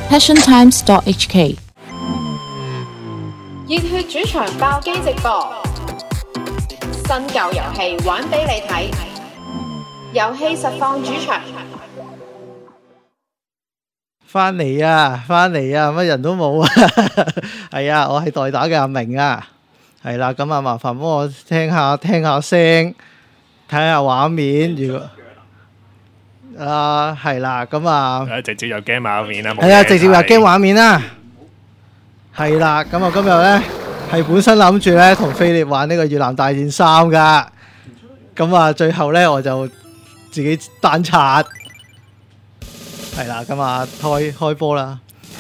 passiontimes.hk。 熱血主場爆機直播，新舊遊戲玩俾你睇，遊戲實況主場。 翻嚟啊，乜人都冇啊！係啊，我係代打嘅阿明啊。係啦，咁啊，麻煩幫我聽下聲，睇下畫面。如果係啦，咁啊， 直接有 game 畫面啦。 係啊，直接有 game 畫面啦。係啦，咁我今日咧係本身諗住咧同菲力玩呢個越南大戰3噶，咁啊最後咧我就自己單刷。係啦，咁啊開波啦。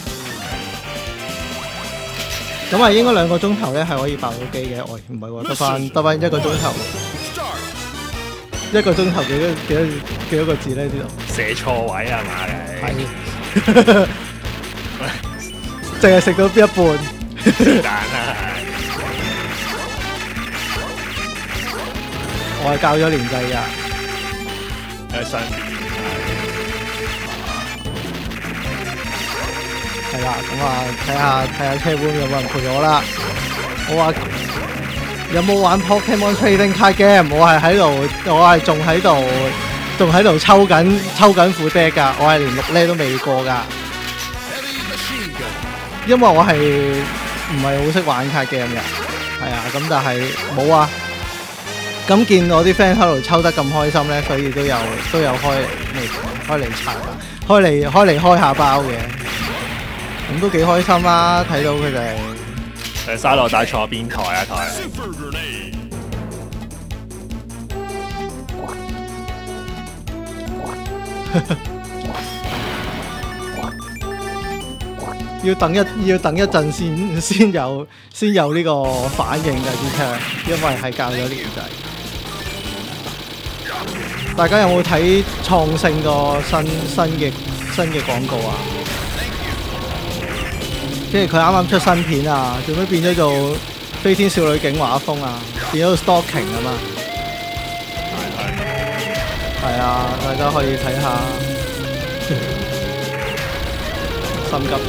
咁啊應該2個鐘頭咧係可以爆到機嘅，喂唔係喎，得翻1個鐘頭。1個鐘頭幾多個字咧？呢度寫錯位啊嘛你？ 係，淨係食到一半。 是但啦， 我係教咗年制㗎。 喺上邊。 係啦，咁啊睇下車盤有冇人陪我啦。我話有冇玩 Pokemon Trading Card Game？ 我係仲喺度抽緊副 deck 㗎。我係連6 level 都未過㗎。因為我係唔係好識玩 card game 㗎。係啊，咁但係冇啊。咁見我啲 friend 喺度抽得咁開心咧，所以都有開嚟刷啊，開嚟開下包嘅。咁都幾開心啦！睇到佢哋沙羅帶錯邊台啊台？ 要等一陣先有呢個反應嘅啲槍，因為係教咗年制。大家有冇睇創聖個新嘅廣告啊？即係佢啱啱出新片啊，做咩變咗做飛天少女警畫風啊？變咗 stalking 啊嘛。係啊，大家可以睇下。心急。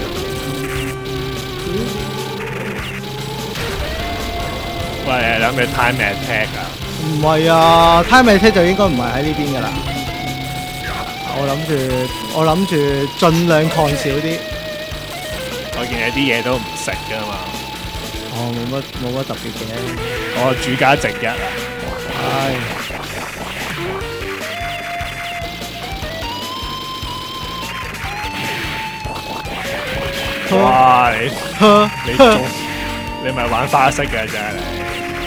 喂，你諗住 time attack 啊？ 唔係啊 ，time attack 就應該唔係喺呢邊噶啦。我諗住盡量抗少啲。 我見你啲嘢都唔食噶嘛。 哦，冇乜特別嘅。 我主家直一啊。 係。 哇！你咪玩花式嘅啫你。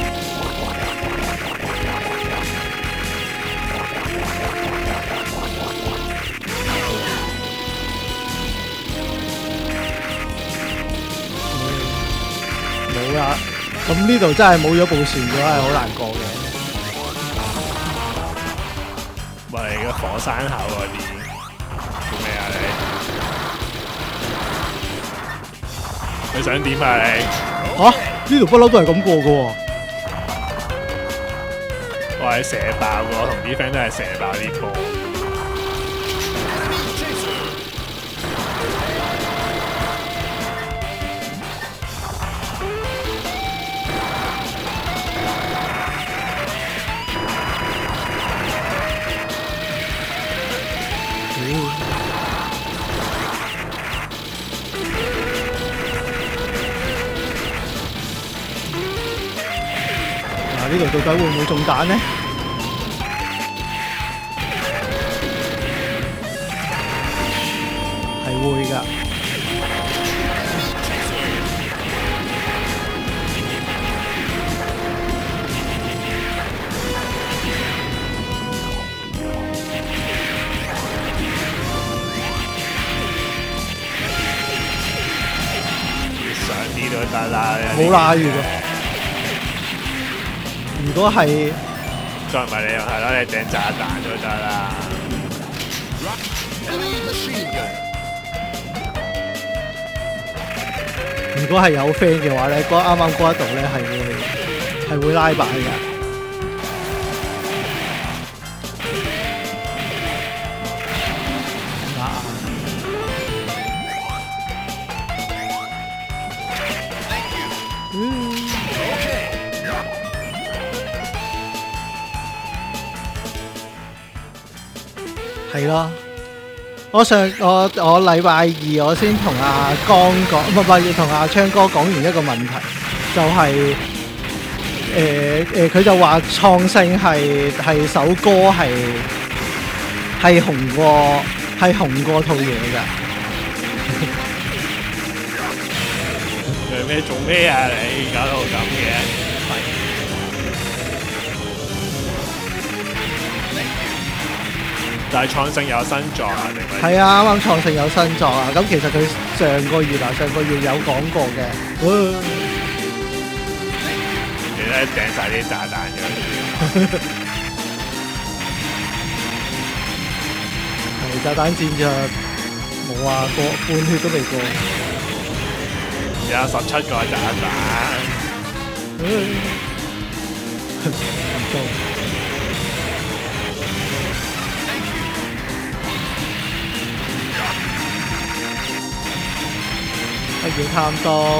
冇啦，咁呢度真係冇咗部船嘅話係好難過嘅。 喂，個火山口嗰啲做咩啊你想點啊你？ 呢度不嬲都係咁過嘅喎。 我係射爆嘅，我同啲 friend 都係射爆啲波。 呢度到底會唔會中彈呢？係會㗎。 上啲都得啦。 冇拉住㗎。如果係， 再唔係你又係啦，你掟炸彈都得啦。 如果係有 friend 嘅話咧，啱啱嗰一度咧係會拉板嘅。 係咯。我禮拜二我先同阿江講，唔係要同阿昌哥講完一個問題，就係佢就話創聖係首歌係紅過套嘢㗎。 你做咩啊？你搞到咁嘅？但係創聖有新作啊？定係？ 係啊，啱啱創聖有新作啊！咁其實佢上個月有講過嘅。 你咧掟曬啲炸彈咗。 係炸彈戰就冇啊，過半血都未過。 有17個炸彈。 唔做。不要貪刀。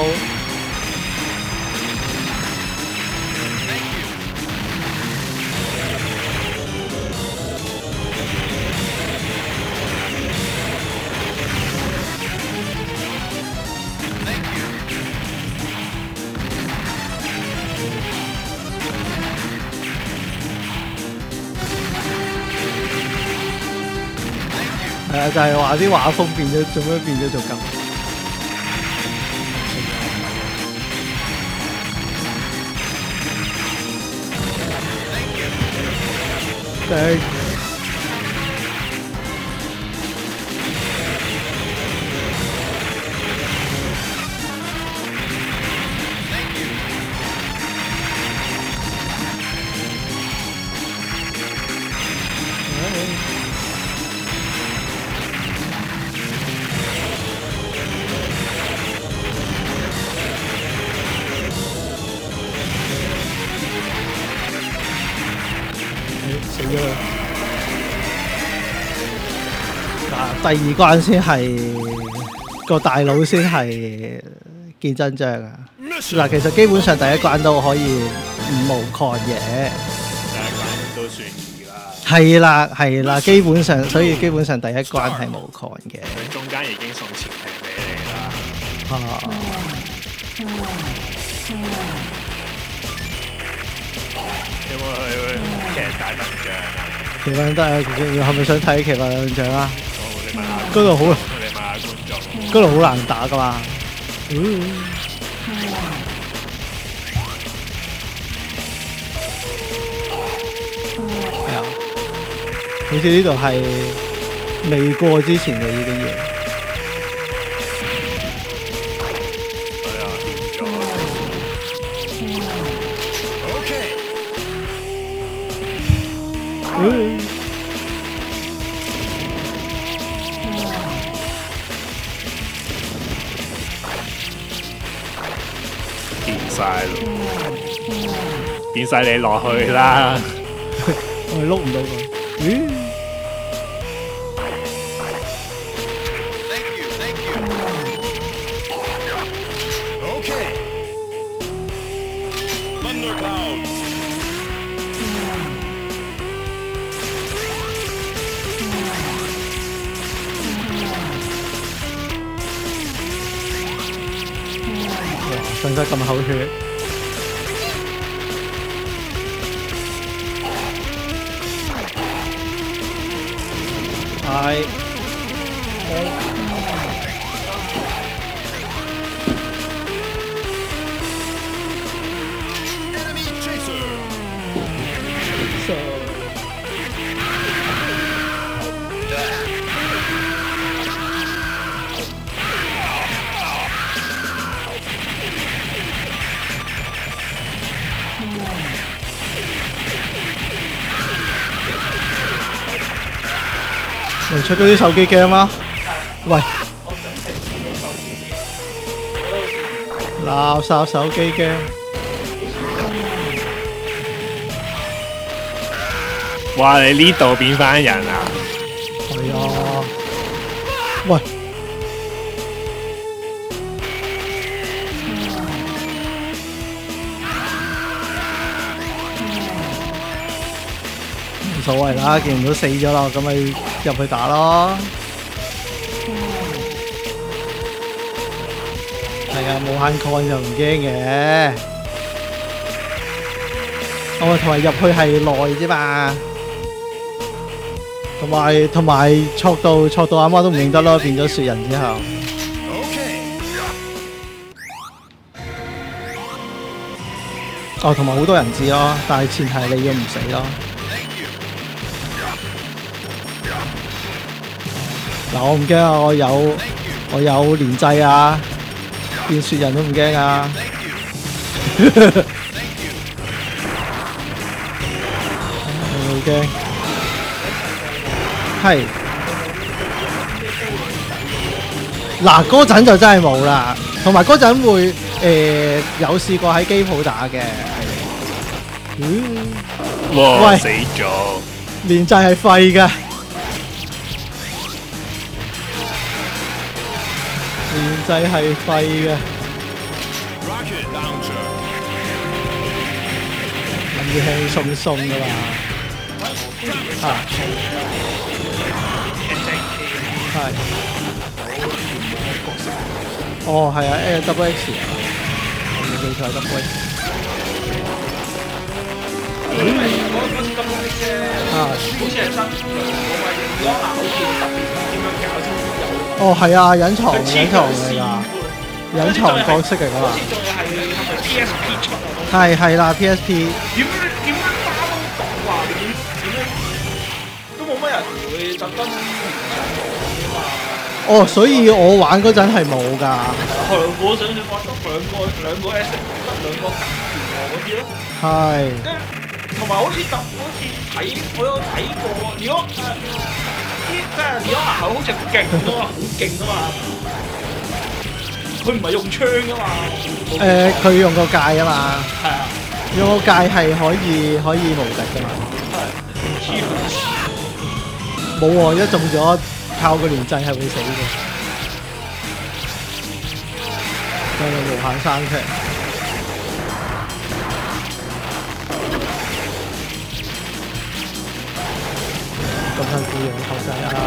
係啊，就係話啲畫風變咗，做咩變咗做咁？對。死咗啦！嗱，第二關先係個大佬先係見真章啊！嗱，其實基本上第一關都可以五無抗嘅。 第一關都算易啦。 係啦，基本上所以基本上第一關係無抗嘅。 佢中間已經送潛艇俾你啦。 啊！ 有冇去騎大笨象啊？ 奇幻得啊！係咪想睇奇幻兩象啊？ 好，你問下嗰度好， 你問下觀眾。 嗰度好難打噶嘛。係啊，好似呢度係未過之前嘅呢啲嘢。 係啊，掂咗。變晒咯，變晒你落去啦！ 我係碌唔到佢。哇！上晒咁口血。係。出咗啲手機 game 啊！喂，垃圾手機 game。 哇！你呢度變翻人啊？ 係啊！喂， 所謂啦，見唔到死咗咯，咁咪入去打咯。係啊，無限抗就唔驚嘅。同埋入去係耐啫嘛。同埋挫到阿媽都唔認得咯，變咗雪人之後。哦，同埋好多人質咯，但係前提係你要唔死咯。嗱，我唔驚啊，我有連掣啊，變雪人都唔驚啊。好驚。係。嗱，嗰陣就真係冇啦，同埋嗰陣會有試過喺機鋪打嘅。 哇！ 喂死咗。 連掣係廢㗎。連掣係廢嘅。諗住輕鬆鬆㗎嘛。係。哦，係啊，double X 啊，我冇記錯係double X。 好似係新我話好似特別點樣搞先有。 哦，係啊，隱藏嚟㗎，隱藏角色嚟㗎嘛。 好似仲係咪 PSP 出啊？ 係啦 ，PSP。 點樣打都講話點樣都冇乜人會特登哦，所以我玩嗰陣係冇㗎。 係我想玩得兩個 S 得兩個嗰啲咯。 係。 同埋好似睇我有睇過，如果即係如果牙口好似勁啊嘛，好勁啊嘛，佢唔係用槍噶嘛。 佢用個戒啊嘛。 係啊。 用個戒係可以無敵㗎嘛。 係。 冇喎，一中咗靠個連掣係會死嘅。有個無限生出嚟。咁辛苦養頭仔啊！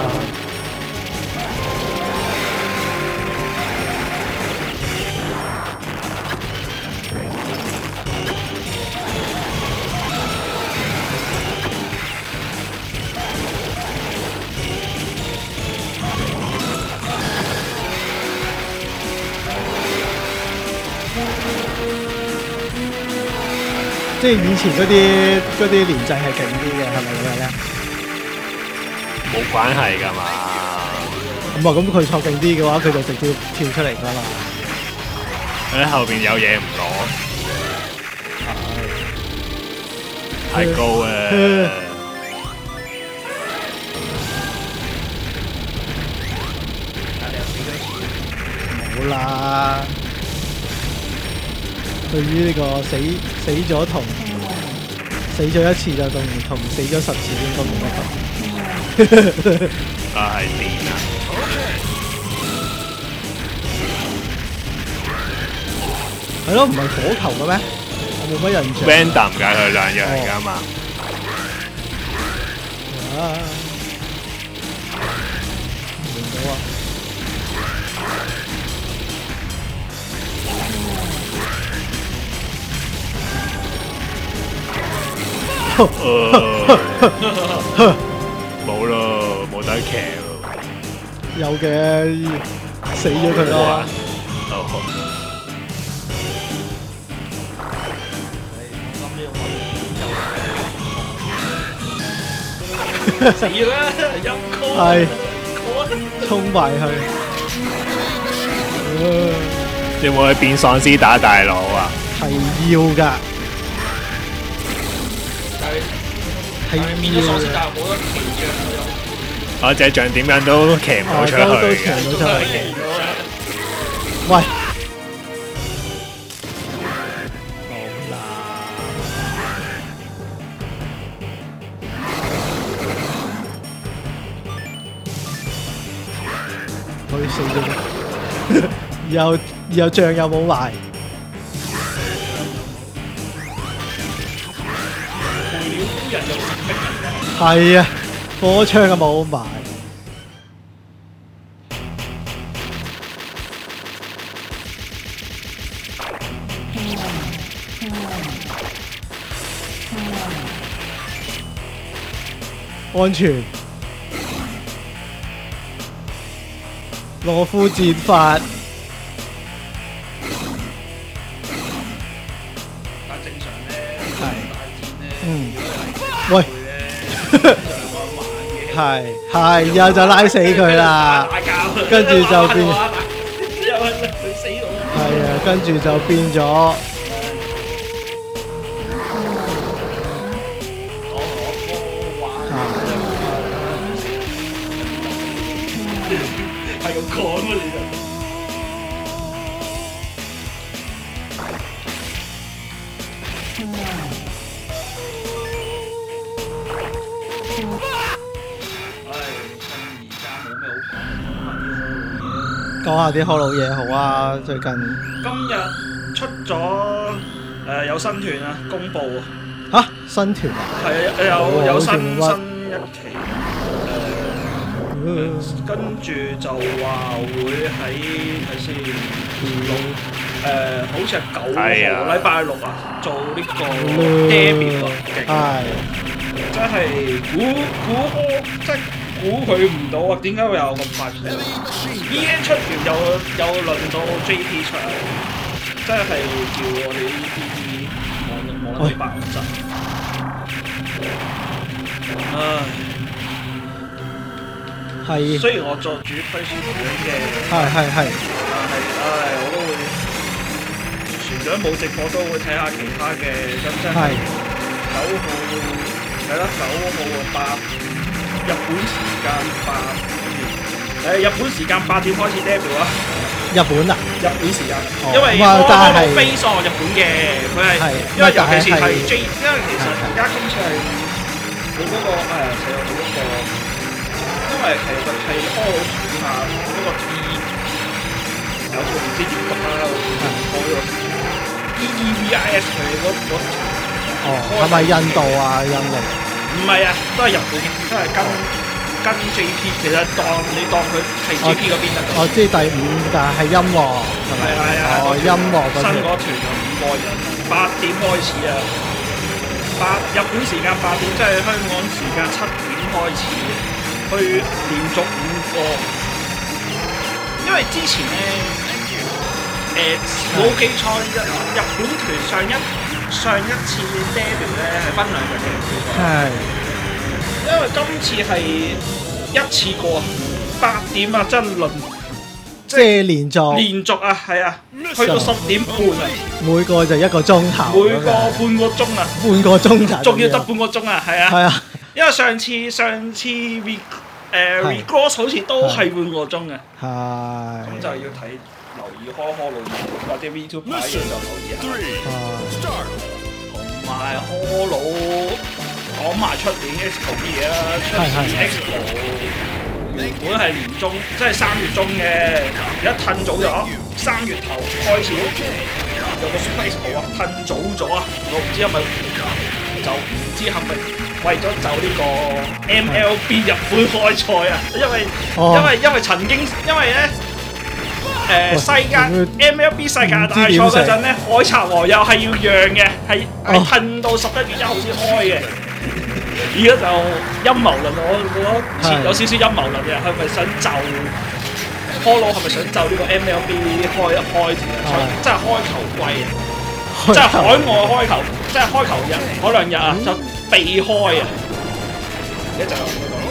即係以前嗰啲連掣係勁啲嘅，係咪咁樣咧？ 冇關係㗎嘛。 咁佢錯勁啲嘅話，佢就直接跳出嚟㗎嘛。 喺後邊有嘢唔攞，太高啊！ 冇啦。對於呢個死咗一次就同死咗10次應該冇乜分別。 係癲啊！ 係咯，唔係火球嘅咩？我冇乜印象。 random 㗎，佢兩樣嚟㗎嘛。 見到啊！ 冇咯，冇得騎咯。 有嘅，死咗佢啦。 死啦！陰公。 係。衝埋去。 有冇去變喪屍打大佬啊？ 係要㗎。係變咗喪屍，但係冇得騎象又。 我隻象點樣都騎唔到出去嘅。 都騎唔到出去。喂！好啦。可以死咗。然後象又冇埋。 人就逼人㗎。 係啊，波槍啊冇埋。安全。羅夫戰法。 但正常咧， 係大戰咧， 嗯如果係喂佢咧，就係玩嘅。 係，然後就拉死佢啦。 打交， 跟住就變又係佢死到。 係啊，跟住就變咗。 係咁講啊！你就唉，趁而家冇咩好講， 講下啲好老嘢好啊，最近今日出咗有新團啊，公佈啊， 嚇新團啊， 係啊，有新一期。跟住就話會喺睇先好似係9號禮拜6啊，做呢個 debut 啊，勁！真係估佢唔到啊！點解會有咁快出？EN 出完又輪到 JP 出嚟，真係叫我哋呢啲望得爆震。唉。 係。 雖然我做主推船長嘅， 係， 但係我都會船長冇直播都會睇下其他嘅，咁真係9號係啦，9號日本時間8點開始 debut 啊！ 日本啊？ 日本時間，因為我飛索日本嘅，佢係因為尤其是係 J， 因為其實而家今次係佢嗰個死我佢嗰個。因為其實係開好選下嗰個 T， 有個唔知點讀啦，我呢個 EEVIS 佢嗰係咪印度啊？印尼？ 唔係啊，都係日本嘅，都係跟 JP。其實你當佢係 JP 嗰邊得㗎。 我知第5，但係音樂係咪？ 係啊， 音樂嗰新嗰團有5個人，8點開始啊！日本時間8點，即係香港時間7點開始。去連續5個，因為之前咧，冇記錯，日本團上一次 debut 咧係分2日嘅， 係， 因為今次係一次過8點啊，即係即係連續啊，係啊，去到10點半啊， 每個就1個鐘頭， 每個半個鐘啊， 半個鐘頭， 仲要得半個鐘啊，係啊，因為上次 Recross 好似都係半個鐘嘅，咁就要留意科路或者 VTube 牌嘢就留意下。同埋科路講埋出年 Expo 啲嘢啦，出年 Expo 原本係年中，即係3月中嘅，而家褪早咗，3月頭開始有個 Super Expo 啊，褪早咗啊，我唔知係咪就唔知係咪。為咗就呢個 MLB 日本開賽啊，因為曾經因為咧世界 MLB 世界大賽嗰陣咧，海賊王又係要讓嘅，係褪到11月1號先開嘅。而家就陰謀論，我覺得有少少陰謀論嘅，係咪想就Polo係咪想就呢個 MLB 開戰啊？即係開球季啊！即係海外開球，即係開球日嗰2日啊，就避開啊！而家就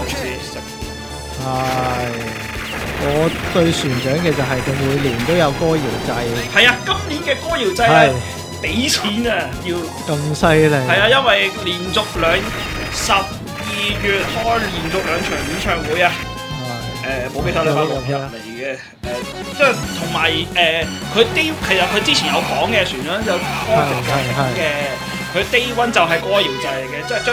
我對船長嘅就係佢每年都有歌謠祭。 係啊，今年嘅歌謠祭啊，俾錢啊，要咁犀利。 係啊，因為連續12月開連續2場演唱會啊。冇記錯，禮拜6日嚟嘅，即係同埋佢其實佢之前有講嘅，船長就開直播嘅，佢 Day One 就係歌謠祭嚟嘅，即係將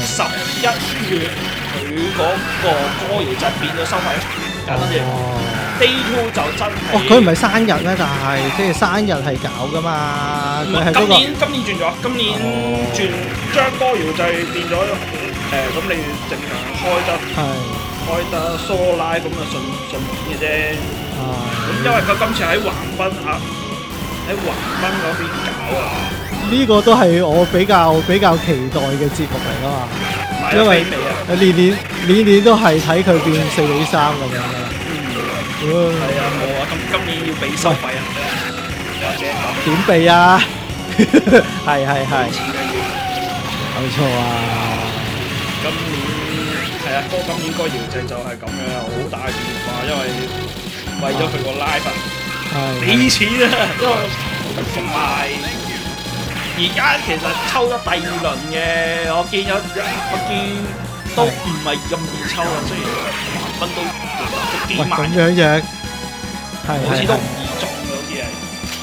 11月佢嗰個歌謠祭變咗收費簡單啲。 Day 2就真係。 哦，佢唔係生日咩？但係即係生日係搞噶嘛？佢係嗰個今年轉咗，今年轉將歌謠祭變咗咁你正常開得 solo live 咁就順便嘅啫。咁因為佢今次喺橫濱嗰邊搞啊。 呢個都係我比較期待嘅節目嚟噶嘛。因為年都係睇佢變4-3咁樣噶啦。 係啊，冇啊，今年要俾收費啊，或者點避啊？係，冇錯啊！ 今年歌謠祭就係咁樣，好大變化，因為咗佢個 live 俾錢啊，同埋而家其實抽咗第2輪嘅，我見都唔係咁易抽啊，雖然橫濱都幾萬， 咁樣好似都唔易中嘅，好似係。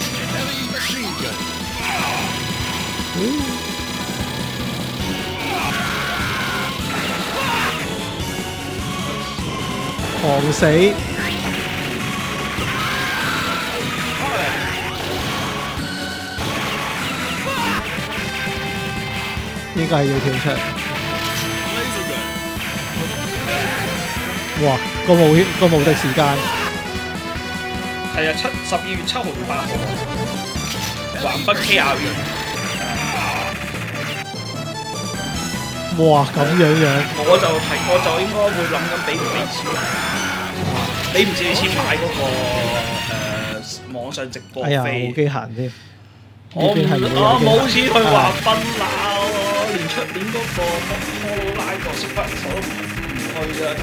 狂死！應該係要跳出。哇！個無敵時間係啊，12月7號到8號，橫濱 KR 園。 哇！咁樣， 我就應該會諗緊俾唔俾錢，俾唔俾錢買嗰個網上直播飛。 哎呀，冇機閒添。 我冇錢去橫濱啦，連出年嗰個摩拉個識不手都唔去㗎，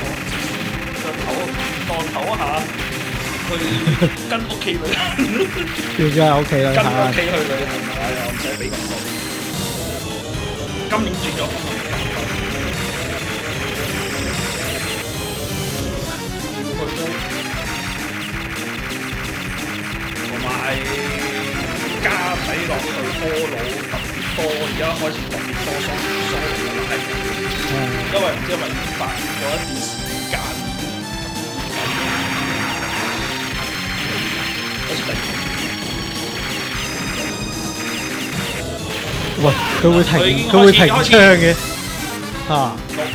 當下去跟屋企旅行。 變咗喺屋企啦， 跟屋企去旅行，係啊，唔使俾咁多。今年轉咗。同埋加睇落去波佬特別多，而家開始特別多雙嘅啦，因為唔知係咪發咗一段時間， 喂，佢會停槍嘅嚇，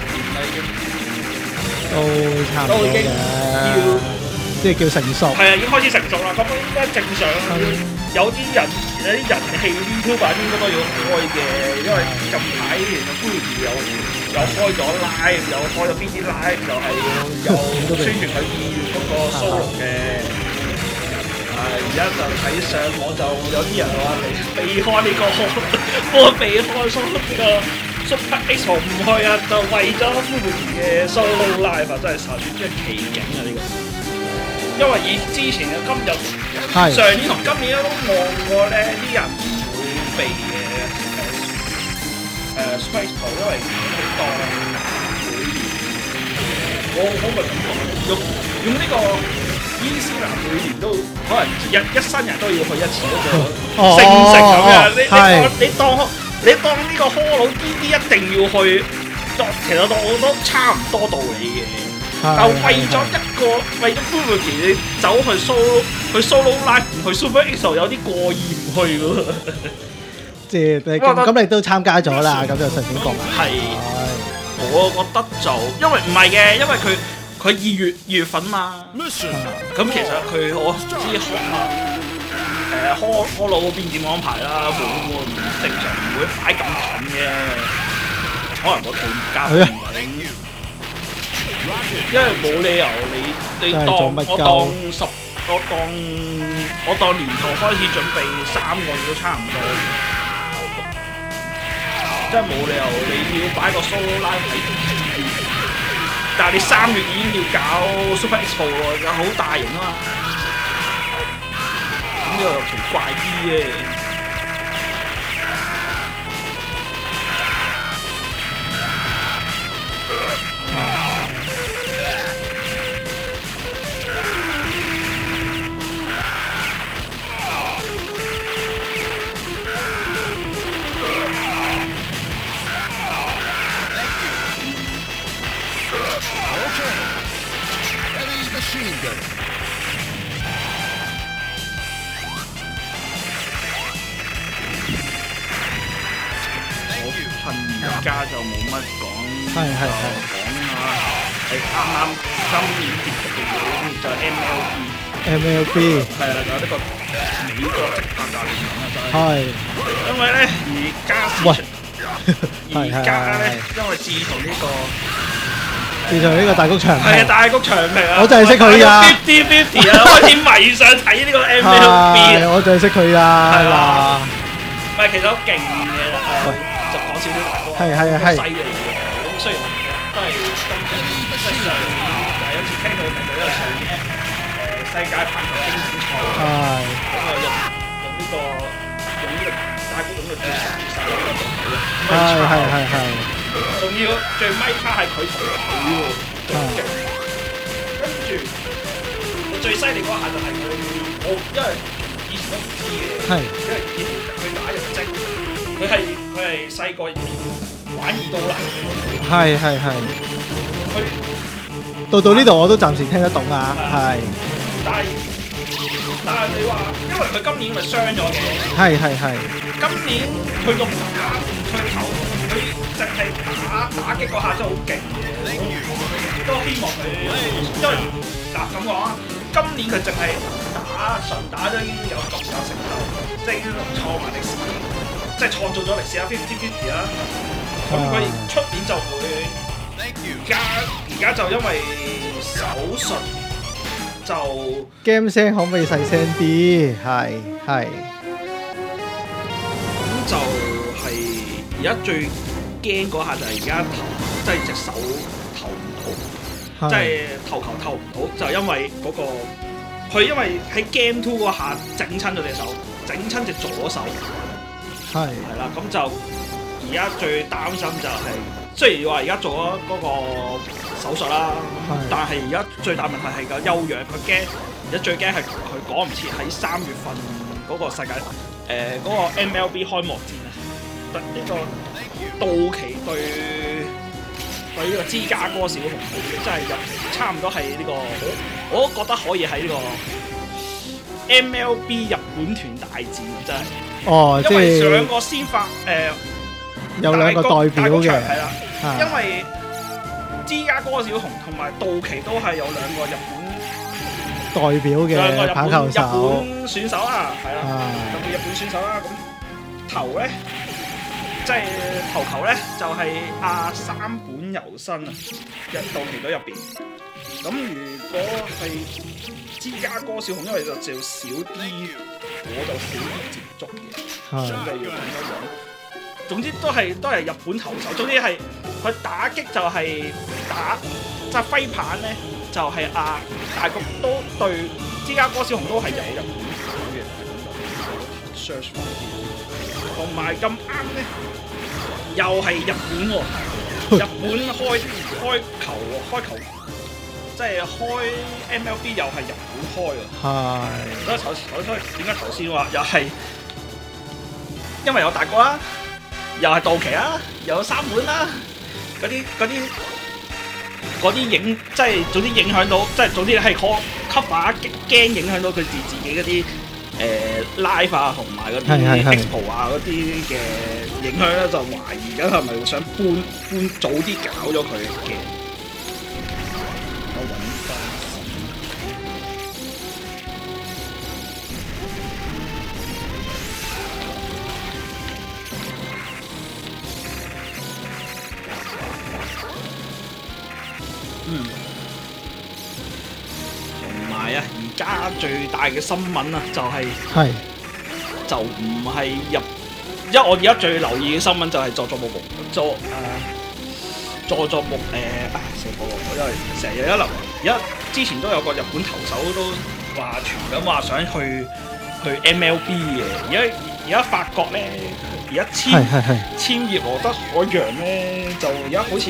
都差唔多嘅，即係叫成熟。 係啊，已經開始成熟啦，咁應該正常。有啲人氣 YouTuber 應該都要開嘅，因為近排其實 Fuji 又開咗 live， 又開咗邊啲 live， 又係有宣傳佢2月嗰個 solo 嘅。而家就睇上網就有啲人話避開呢個，我避開呢個 Super X 唔去啊，就為咗 Fuji 嘅 solo live 真係神，即係奇景啊呢個！因為以之前嘅今日上年同今年都望過咧，啲人唔會避嘅Super X， 因為佢當每年我咪咁講，用呢個伊斯蘭每年都可能一生人都要去一次嗰個聖城咁樣。你當呢個科魯呢啲一定要去，其實我都差唔多道理嘅。但為咗 Fuji 你走去 solo live 唔去 Super X 有啲過意唔去喎。 即係咁你都參加咗啦，咁就順便講。 係，我覺得就因為唔係嘅，因為佢2月份嘛。咁其實我唔知科魯嗰邊點安排啦，會正常唔會擺咁近嘅，可能我哋加唔定。因為冇理由你我當年頭開始準備3個月都差唔多，真係冇理由你要擺個 solo live 喺度，但係你3月已經要搞 Super Expo 喎，又好大型啊嘛，咁呢個又奇怪啲嘅。 而家就冇乜講， 係係係講下係啱今年結束嘅嘢，就係 MLB 係啦，就呢個美國職棒大聯盟啊，就係係因為咧而家咧，因為自從呢個大谷翔平係啊大谷翔平啊， 我就係識佢㗎 50-50啊，開始迷上睇呢個 MLB 啊， 我就係識佢㗎嗱， 唔係其實好勁嘅就講少少大哥， 係犀利嘅，咁雖然都係今即係上年有次聽佢名佢都係上年世界排球經典賽，咁啊用呢個大谷咁嘅絕殺呢個動作， 係， 仲要最尾卡係佢同佢喎，最勁。跟住最犀利嗰下就係佢，我因為以前都唔知嘅，因為以前佢打入職，佢係細個玩二刀流， 係， 佢到呢度我都暫時聽得懂啊，係， 但係你話，因為佢今年咪傷咗嘅， 係， 今年佢個打佢頭，佢淨係打擊嗰下真係好勁，都希望佢，因為嗱咁講啊，今年佢淨係純打都已經有獨有成就，即係已經創埋歷史，即係創造咗歷史啊 50-50 啦，咁佢出年就會，而家就因為手術。就 game 聲可唔可以細聲啲？係， 咁就係而家最驚嗰下就係而家投，即係隻手投唔到，即係投球投唔到，就因為嗰個佢因為喺 Game 2嗰下整親咗隻手，整親隻左手，係啦，咁就而家最擔心就係，雖然話而家做咗嗰個手術啦，但係而家最大問題係個休養，佢驚而家最驚係佢趕唔切喺3月份嗰個世界嗰個 MLB 開幕戰啊！呢個道奇對呢個芝加哥小熊隊，真係差唔多係呢個，我都覺得可以喺呢個 MLB 日本團大戰真係。哦，即係因為兩個先發有兩個代表嘅， 係啦，因為芝加哥小熊同埋道奇都係有兩個日本代表嘅棒球手， 日本選手啦，係啦，特別日本選手啦。咁頭咧，即係頭球咧，就係阿山本由伸啊，道奇隊入邊。咁如果係芝加哥小熊，因為就少啲，我就少啲接觸嘅，準備要咁樣。總之都係日本投手，總之係佢打擊就係打即係揮棒咧，就係大谷都對芝加哥小熊都係有日本球嘅，係咁就 search 翻啲，同埋咁啱咧，又係日本喎，日本開球，即係開 MLB 又係日本開喎，係。所以點解頭先話又係因為有大谷啦？又係道奇啦，又有山本啦，嗰啲影，即係總之影響到，即係總之係 cover 驚影響到佢自己嗰啲live 啊，同埋嗰啲 expo 啊嗰啲嘅影響咧，就懷疑緊係咪會想搬早啲搞咗佢嘅。我揾翻。同埋啊，而家最大嘅新聞啊，就唔係因為我而家最留意嘅新聞就係佐佐木死火喎！因為成日一流，而家之前都有個日本投手都話傳緊話想去 MLB 嘅，而家發覺咧，而家簽葉羅德海洋咧，就而家好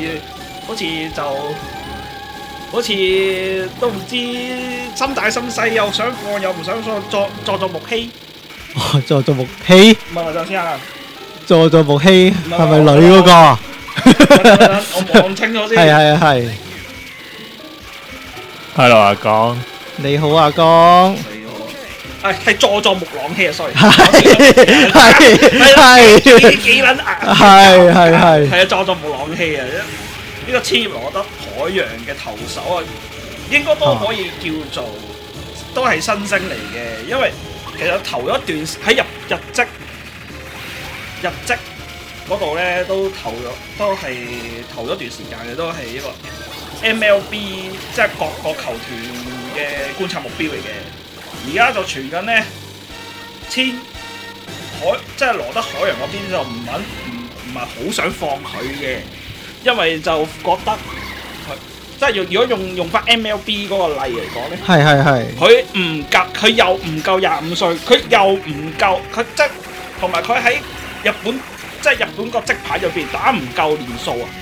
似都唔知心大心細，又想放又唔想放，佐佐木希。 哦，佐佐木希。 唔係等先啊。 佐佐木希係咪女嗰個啊？ 我望清楚先。 係。 Hello 阿江。 你好阿江。 你好。 係佐佐木朗希啊，sorry， 係幾撚硬， 係係啊，佐佐木朗希啊，呢個千葉羅德海洋嘅投手啊，應該都可以叫做都係新星嚟嘅，因為其實頭一段喺日職嗰度咧都都係投咗段時間嘅，都係一個 MLB 即係各個球團嘅觀察目標嚟嘅。而家就傳緊咧，即係羅德海洋嗰邊就唔係好想放佢嘅，因為就覺得佢即係如果用翻 MLB 嗰個例嚟講咧， 係佢又唔夠25歲，佢又唔夠佢即係同埋佢喺日本即係日本個職牌入邊打唔夠年數啊，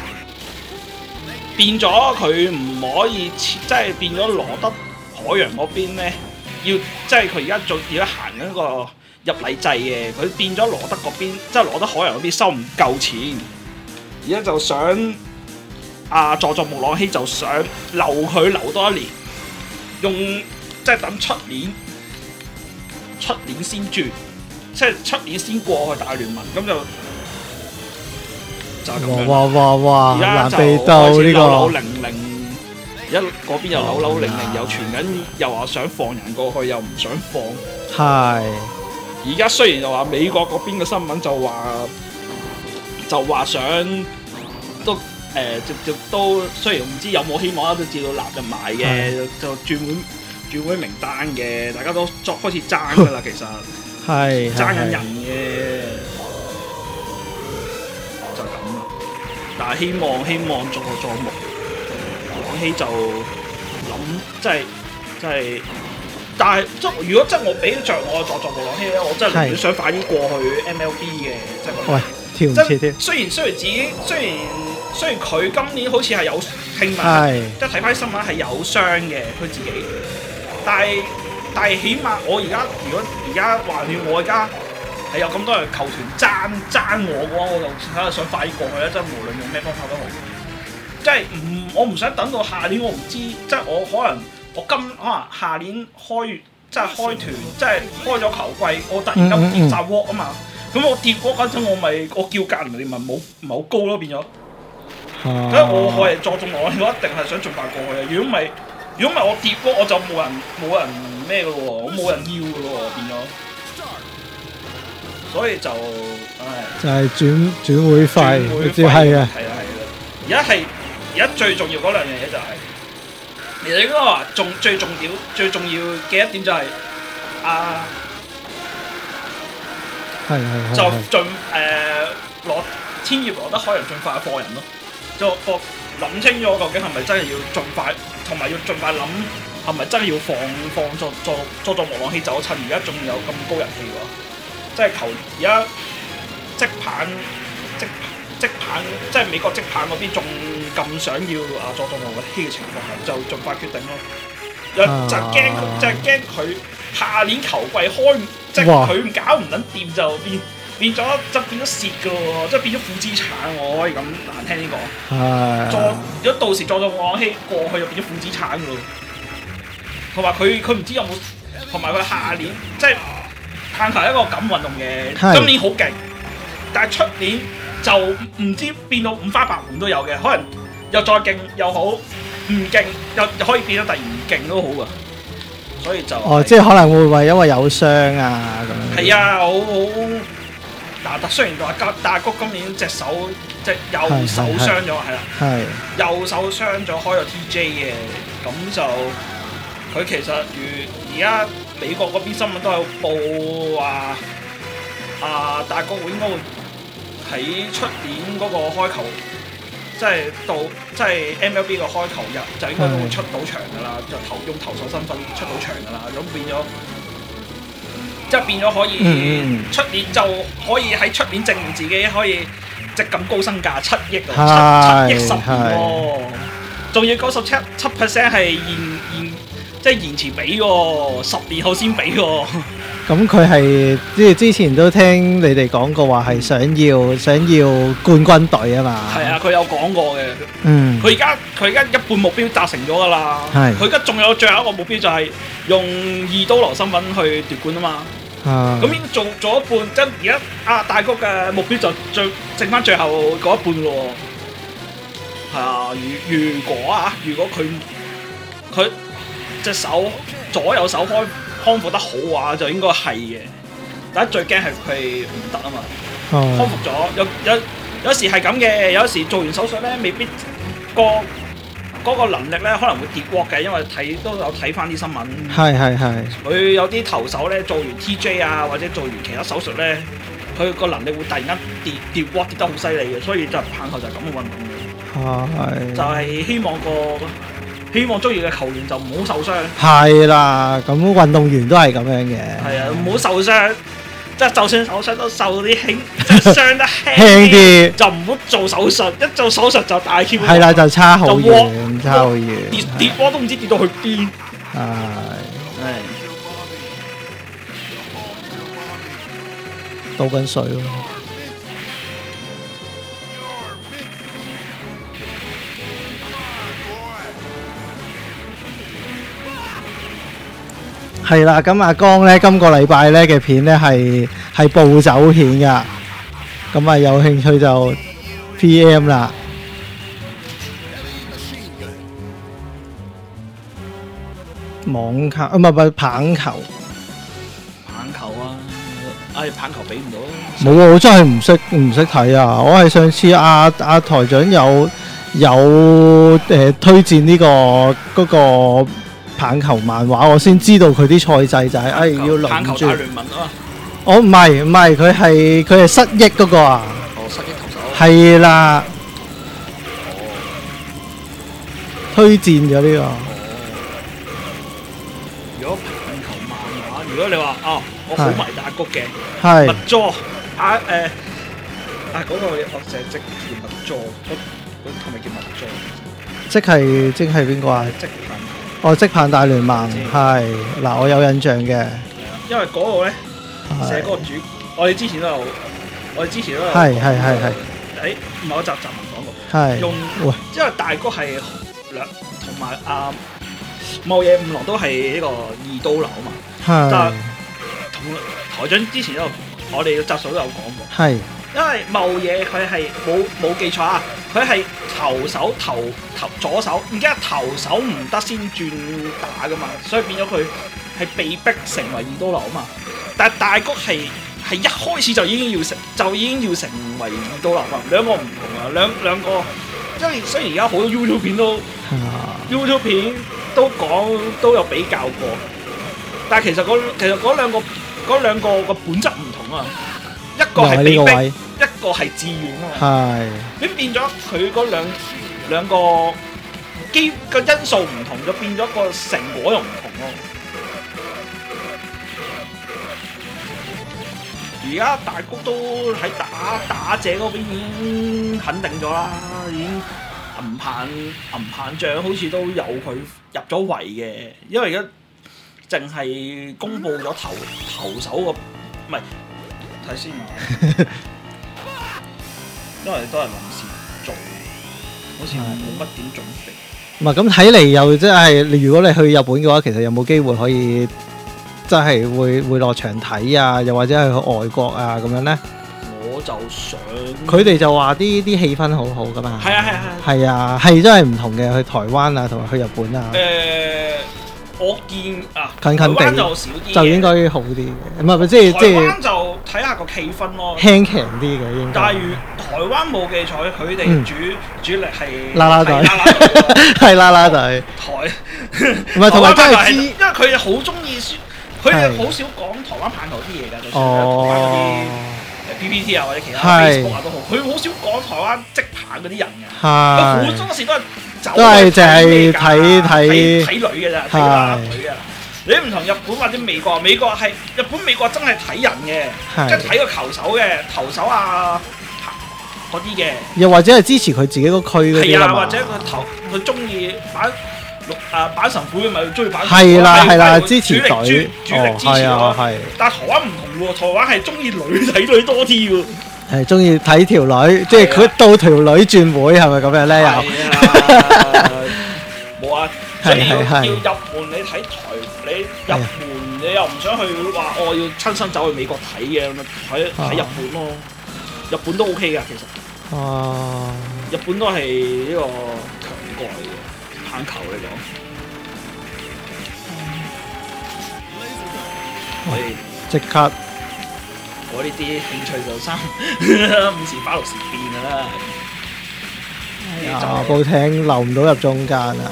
變咗佢唔可以即係變咗羅德海洋嗰邊咧。要即係佢而家行緊個入禮制嘅，佢變咗羅德嗰邊，即係羅德海洋嗰邊收唔夠錢，而家就想佐佐木朗希就想留佢留多一年，用即係等出年先轉，即係出年先過去大聯盟，咁就咁樣。 哇！ 而家就難避到呢個。 而家嗰邊又扭零，又傳緊，又話想放人過去，又唔想放。 係。 而家雖然就話美國嗰邊嘅新聞就話想都雖然唔知有冇希望啦，都照到納入埋嘅，就轉會名單嘅，大家都開始爭㗎啦，其實係爭緊人嘅，就咁啦。但係希望佐木朗希就諗即係，但係如果我俾着我佐木朗希咧，我真係寧願想快啲過去 MLB 嘅，即係喂，跳唔切添。 雖然佢今年好似係有聽聞，即係睇翻新聞係有傷嘅佢自己，但係起碼我而家如果而家話我而家係有咁多人球團爭我嘅話，我就睇下想快啲過去啦，即係無論用咩方法都好。即係我唔想等到下年，我唔知，即係我可能下年開團，即係開咗球季，我突然間跌曬鑊啊嘛，咁我跌鑊嗰陣我叫價人哋咪唔係好高咯，變咗。所以我係佐佐木朗希，我一定係想盡快過去啊！如果唔係我跌鑊，我就冇人咩嘅咯喎，我冇人要嘅咯喎，變咗。所以就就係轉會費，係啊。 而家最重要嗰兩樣嘢就係，其實應該話最重要嘅一點就係就攞千葉羅德海洋盡快放人咯，就諗清楚究竟係咪真係要盡快，同埋要盡快諗係咪真係要放佐木朗希走，趁而家仲有咁高人氣喎，即係而家職棒即係美國職棒嗰邊仲咁想要佐木朗希嘅情況下，就盡快決定咯。就驚佢下年球季開，即係佢搞唔撚掂就變咗蝕㗎喎，即係變咗負資產，我可以咁難聽啲講。如果到時佐木朗希過去就變咗負資產㗎喎，同埋佢唔知有冇，同埋佢下年即係棒球一個咁運動嘅，今年好勁，但係出年就唔知變到五花八門都有嘅，可能又再勁又好，唔勁又可以變咗突然唔勁都好㗎。所以就即係可能會因為有傷啊咁樣。係啊，好。嗱，雖然話大谷今年隻手即係右手傷咗，係啦，右手傷咗開咗 TJ 嘅，咁就佢其實而家美國嗰邊新聞都有報話，大谷應該會喺出年嗰個開球，即係 MLB 個開球日就應該都會出到場㗎啦，就用投手身份出到場㗎啦，咁變咗。即係變咗可以出年就可以喺出年證明自己可以值咁高身價7億喎，7億10年喎，仲要97% 係即係延遲俾喎，10年後先俾喎， 咁佢係即係之前都聽你哋講過話係想要冠軍隊啊嘛。 係啊，佢有講過嘅。 嗯。 佢而家一半目標達成咗㗎啦。 係。 佢而家仲有最後一個目標就係用二刀流身份去奪冠啊嘛。咁已經做咗一半，即係而家阿大谷嘅目標就剩翻最後嗰一半咯喎。係啊，如果佢隻手左右手康復得好嘅話，就應該係嘅。但係最驚係佢唔得啊嘛。康復咗，有時係咁嘅，有時做完手術咧，未必嗰個能力咧可能會跌鑊嘅，因為都有睇翻啲新聞。係。佢有啲投手咧做完 TJ 啊，或者做完其他手術咧，佢個能力會突然間跌鑊跌得好犀利嘅，所以就棒球就係咁嘅運動嘅。就係希望中意嘅球員就唔好受傷。係啦，咁運動員都係咁樣嘅。 係啊，唔好受傷。即係就算手傷都受啲輕，即係傷得輕啲，就唔好做手術。一做手術就大 Q。係啦，就差好遠，差好遠。 跌波都唔知跌到去邊。係。 倒緊水咯。係啦，咁阿江咧，今個禮拜咧嘅片咧係暴走片噶，咁啊有興趣就 PM 啦。網球唔係棒球。 棒球啊！棒球比唔到。 冇啊！我真係唔識睇啊！我係上次阿台長有推薦呢嗰個棒球漫畫，我先知道佢啲賽制就係要輪住。棒球大聯盟啊嘛！我唔係，佢係失憶嗰個啊！ 失憶投手。 係啦。推薦咗呢個。 如果棒球漫畫，如果你話我好迷大谷嘅， 係。 密佐嗰個我成日即叫密佐，嗰係咪叫密佐？ 即係邊個啊？職棒大聯盟係嗱，我有印象嘅。 因為嗰個咧寫嗰個主，我哋之前都有。係。唔係我集文講過。係。因為大谷係同埋茂野五郎都係呢個二刀流啊嘛。係。但係同台長之前我哋嘅集數都有講過。係。因為茂野佢係冇記錯啊，佢係投手投左手，而家投手唔得先轉打噶嘛，所以變咗佢係被逼成為二刀流啊嘛。但係大谷係一開始就已經要成為二刀流啊，兩個唔同啊，兩個，因為雖然而家好多 YouTube 片都有比較過，但係其實嗰兩個個本質唔同啊，一個係被逼。一個係自願啊嘛，咁變咗佢嗰兩個個因素唔同，就變咗個成果又唔同咯。而家大谷都喺打者嗰邊已經肯定咗啦，已經銀棒獎好似都有佢入咗圍嘅，因為而家淨係公佈咗投手個唔係睇先啊。因為都係臨時做，好似冇乜點準備。唔係咁睇嚟又即係，如果你去日本嘅話，其實有冇機會可以真係會落場睇啊？又或者係去外國啊咁樣咧？我就想佢哋就話啲氣氛好好噶嘛。係啊，係真係唔同嘅，去台灣啊，同埋去日本啊。我見近地就少啲，就應該好啲嘅。唔係即係台灣就睇下個氣氛咯，輕強啲嘅應該。但係台灣冇記錯，佢哋主力係啦啦隊，係啦啦隊。唔係同埋真係知，因為佢哋好中意，佢哋好少講台灣棒球啲嘢㗎，就算台灣嗰啲PPT 啊或者其他 Facebook 啊都好，佢好少講台灣職棒嗰啲人嘅，佢好多時都係。都係淨係睇女嘅咋，睇男女嘅。你唔同日本或者美國，美國真係睇人嘅，即係睇個球手嘅投手啊嗰啲嘅。又或者係支持佢自己個區嗰啲啦嘛。係啊，或者佢中意板神虎咪中意板神虎係啦係啦， 係支持隊， 主力支持係啊咯。 係， 但係台灣唔同喎，台灣係中意女睇女多啲喎。 係中意睇條女，即係佢到條女轉會係咪咁樣咧？又係啊冇啊，所以要係入門你睇台，你入門你又唔想去話我要親身走去美國睇嘅，咁咪睇日本咯。日本都 OK 㗎，其實哦， 日本都係呢個強國嚟嘅棒球嚟講。所以即刻我呢啲興趣就5時花6時變㗎啦。 啊！部艇留唔到入中間啊！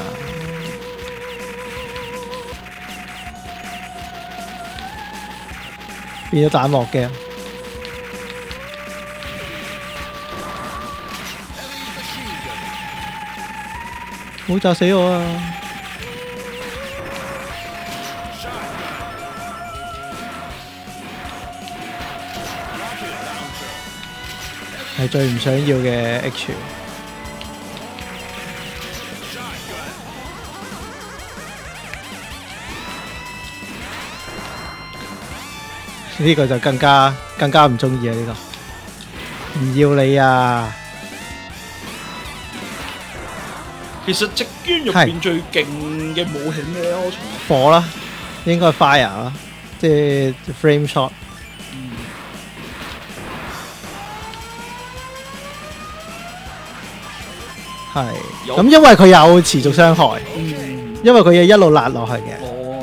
變咗彈幕嘅，冇炸死我啊！係最唔想要嘅 H。呢個就更加唔中意啊！呢個唔要你啊！ 其實直捐入邊最勁嘅武器咩咧？我從火啦，應該 fire 啦，即係 flame shot。係咁，因為佢有持續傷害，因為佢要一路辣落去嘅。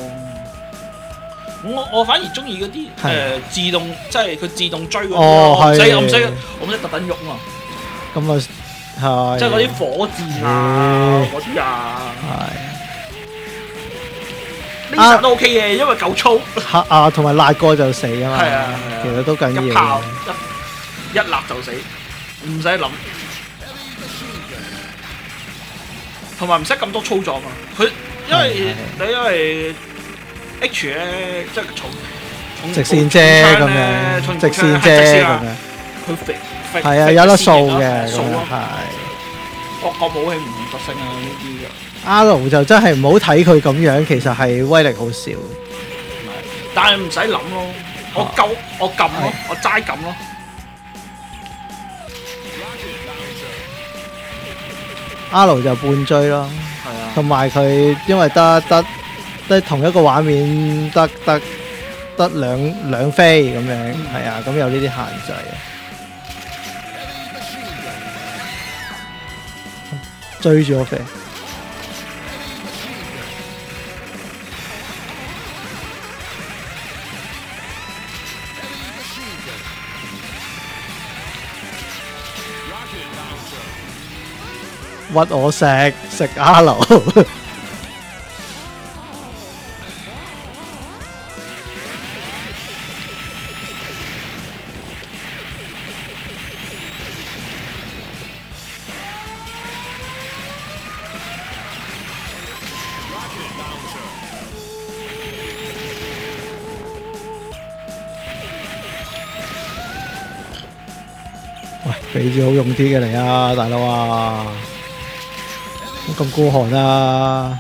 我反而中意嗰啲自動，即係佢自動追嗰啲哦， 我唔使係特登喐啊！ 咁啊，係即係嗰啲火箭啊，嗰啲啊， 係呢陣都 OK 嘅，因為夠粗。 同埋辣過就死啊嘛。 係啊， 其實都緊要一炮嘅。 一辣就死，唔使諗。同埋唔使咁多操作啊！佢因為 H 咧，即係重直線啫咁樣，直線啫咁樣。 佢肥係啊，有得掃嘅咁掃咯。 係。 各武器唔同特性啊，呢啲嘅。 R 就真係唔好睇佢咁樣，其實係威力好少。 但係唔使諗咯，我撳咯，我齋撳咯。 R 就半追咯， 係啊， 同埋佢因為得同一個畫面得兩飛咁樣，係啊，咁有呢啲限制。追住我飛，屈我食 R。喂，俾住好用啲嘅嚟啊，大佬啊！咁孤寒啊！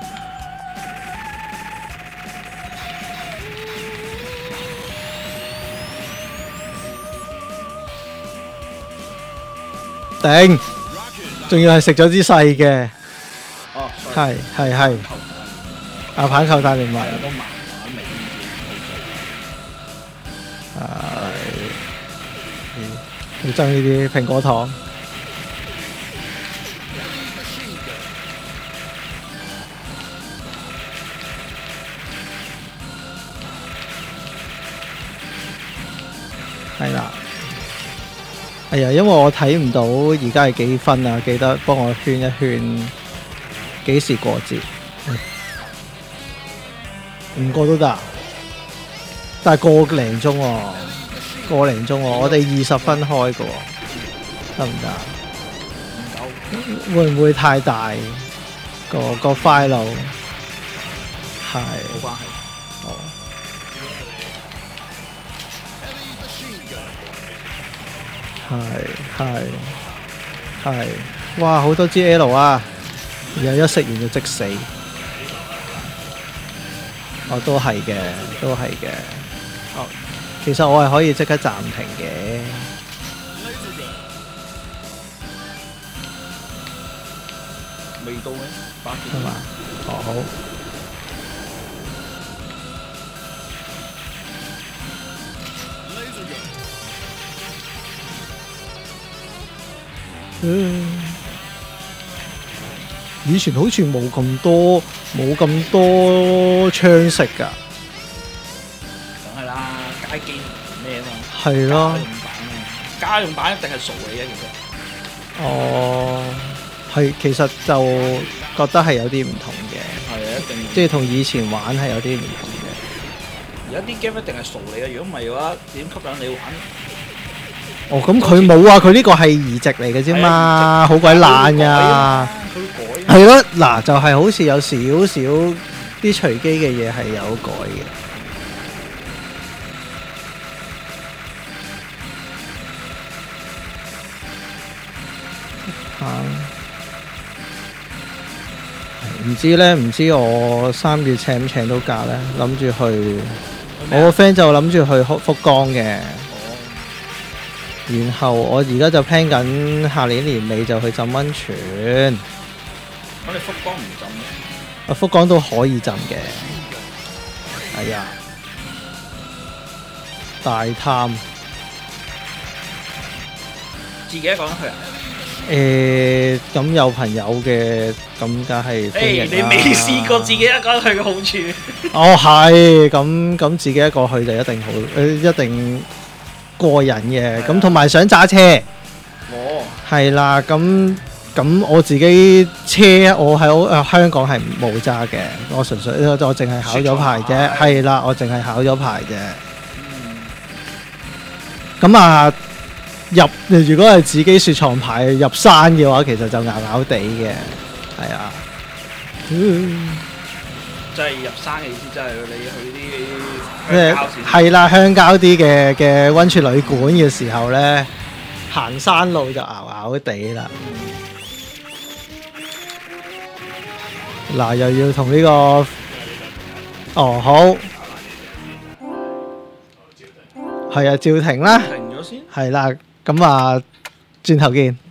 頂，仲要係食咗支細嘅， 哦， 係阿棒球大聯盟， 都麻麻味。 好憎呢啲蘋果糖。係啦，哎呀，因為我睇唔到而家係幾分啊，記得幫我圈一圈，幾時過節？5個都得，但係個零鐘喎，個零鐘喎，我哋20分開嘅喎，得唔得？會唔會太大？個 file 係冇關係。係，哇！好多支 L 啊，然後一食完就即死。 哦，都係嘅，都係嘅。哦，其實我係可以即刻暫停嘅。 未到嘅8點係嘛？哦，好。以前好似冇咁多槍食㗎。 梗係啦，街機咩啊嘛？ 係咯。 家用版一定係傻你嘅，其實。 哦，係，其實就覺得係有啲唔同嘅。 係啊，一定。 即係同以前玩係有啲唔同嘅。 而家啲 game 一定係傻你嘅，如果唔係嘅話，點吸引你玩？ 哦，咁佢冇啊，佢呢個係移植嚟嘅啫嘛，好鬼爛㗎。 佢改。 係咯，嗱，就係好似有少少啲隨機嘅嘢係有改嘅。唔知咧，唔知我3月請唔請到假咧？諗住去，我個 friend 就諗住去福岡嘅。然後我而家就 plan 緊下年年尾就去浸溫泉。 咁你福岡唔浸咩？ 啊，福岡都可以浸嘅。係啊，大貪。 自己一個人去啊？ 咁有朋友嘅，咁梗係歡迎啦。 你未試過自己一個人去嘅好處？ 哦，係，咁自己一個去就一定好，一定過癮嘅。咁同埋想揸車。 哦。係啦，咁我自己車，我喺香港係冇揸嘅，我純粹我淨係考咗牌啫。係啦，我淨係考咗牌啫。咁啊。如果係自己雪藏牌入山嘅話，其實就咬咬地嘅，係啊。 即係入山嘅意思，即係你去啲鄉郊先。 係啦，鄉郊啲嘅溫泉旅館嘅時候咧，行山路就咬咬地啦。嗱，又要同呢個，哦好，係啊，照停啦。 停咗先。 係啦。咁啊，轉頭見。